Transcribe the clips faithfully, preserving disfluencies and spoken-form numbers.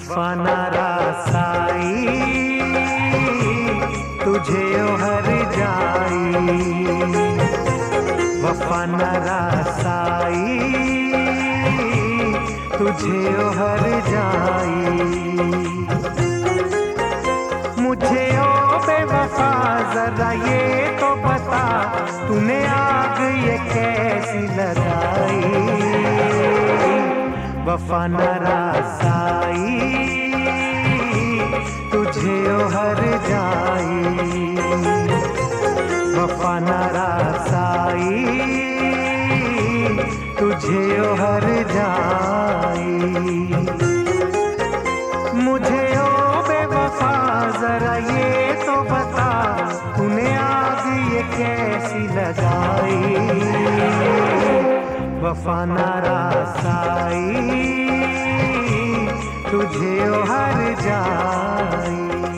वफा ना रासाई तुझे ओ हर जाई, वफा ना रासाई तुझे ओ हर जाई। मुझे ओ बेवफा जरा ये तो बता, तूने आग ये कैसी लगाई। वफा न रासाई तुझे ओ हर जाई, वफा न रासाई तुझे ओ हर जाई। मुझे ओ बेवफा जरा ये तो बता, तूने आग ये कैसी लगाई। वफा न रासाई तुझे ओ हर जाई।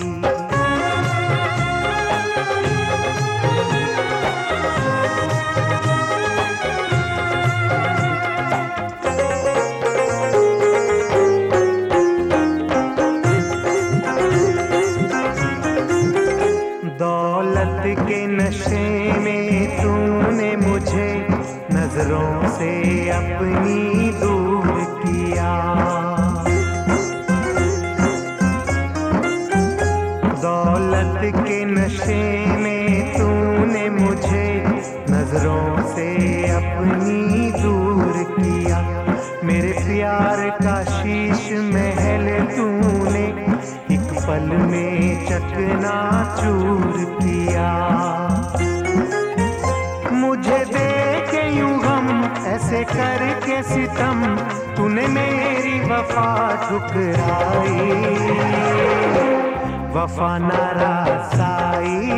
दौलत के नशे में तूने मुझे नजरों से अपनी दूर किया। दौलत के नशे में तूने मुझे नजरों से अपनी दूर किया। मेरे प्यार का शीश महल तूने एक पल में चकनाचूर किया। मुझे देखे यूं गम ऐसे करके सितम, तूने मेरी वफा ठुकराई। वफा न रासाई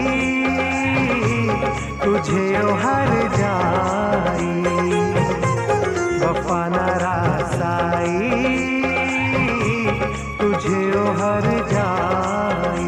तुझे ओ हर जाई, वफा न रासाई तुझे ओ हर जाई।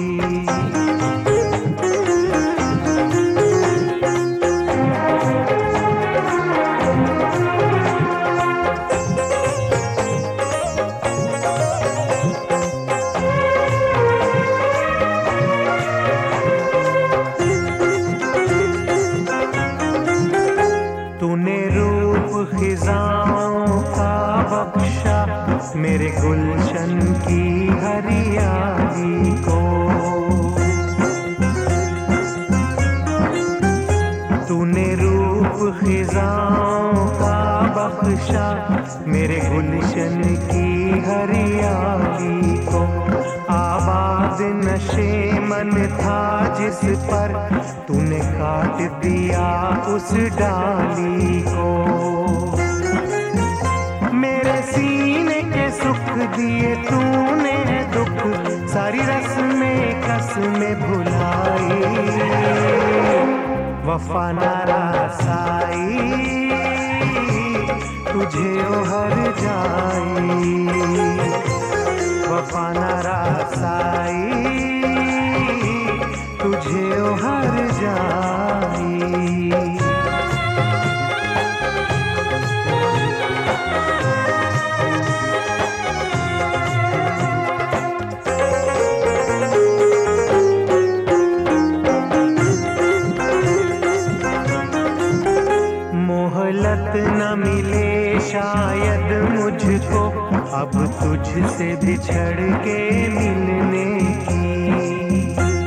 तूने रूप खिजाओं का बख्शा मेरे गुलशन की हरियाली को। तूने रूप खिजाओं का बख्शा मेरे गुलशन की हरियाली को। आबाद नशे मन था जिस पर, तूने काट दिया उस डाली को। मेरे सीने के सुख दिए तूने दुख, सारी रस्में कसमें भुलाई। वफा न रासाई तुझे ओ हर जाई, वफा न रासाई तुझे ओ हर जाई। मोहलत न मिले शायद मुझको अब तुझसे बिछड़ के मिलने की।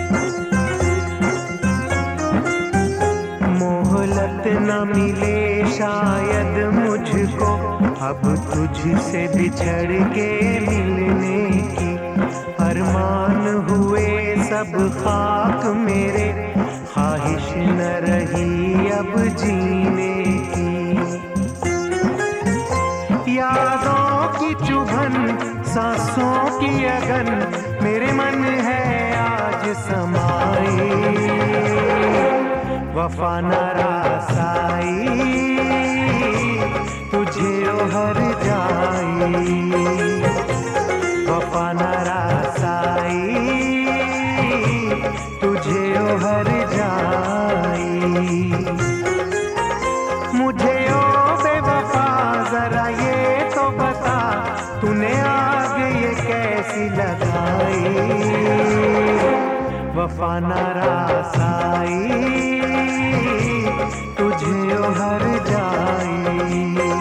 मोहलत न मिले शायद मुझको अब तुझसे बिछड़ के मिलने की। अरमान हुए सब खाक मेरे, ख्वाहिश न रही अब जीने की। यादों की चुभन सांसों की अगन मेरे मन है आज समाई। वफा न रासाई तुझे ओ हर जाई, वफा न रासाई तुझे ओ हर जाई। मुझे ओ बेवफा जरा ये तो बता, तूने आग ये वफा नारासाई तुझे ओ हर जाई,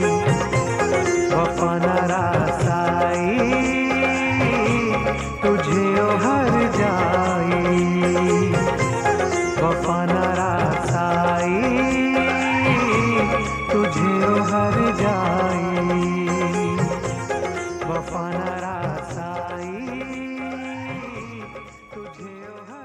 वफा नारासाई तुझे ओ हर जाई, वफा नारासाई तुझे ओ हर जाई, वफा नारासाई तुझे ओ हर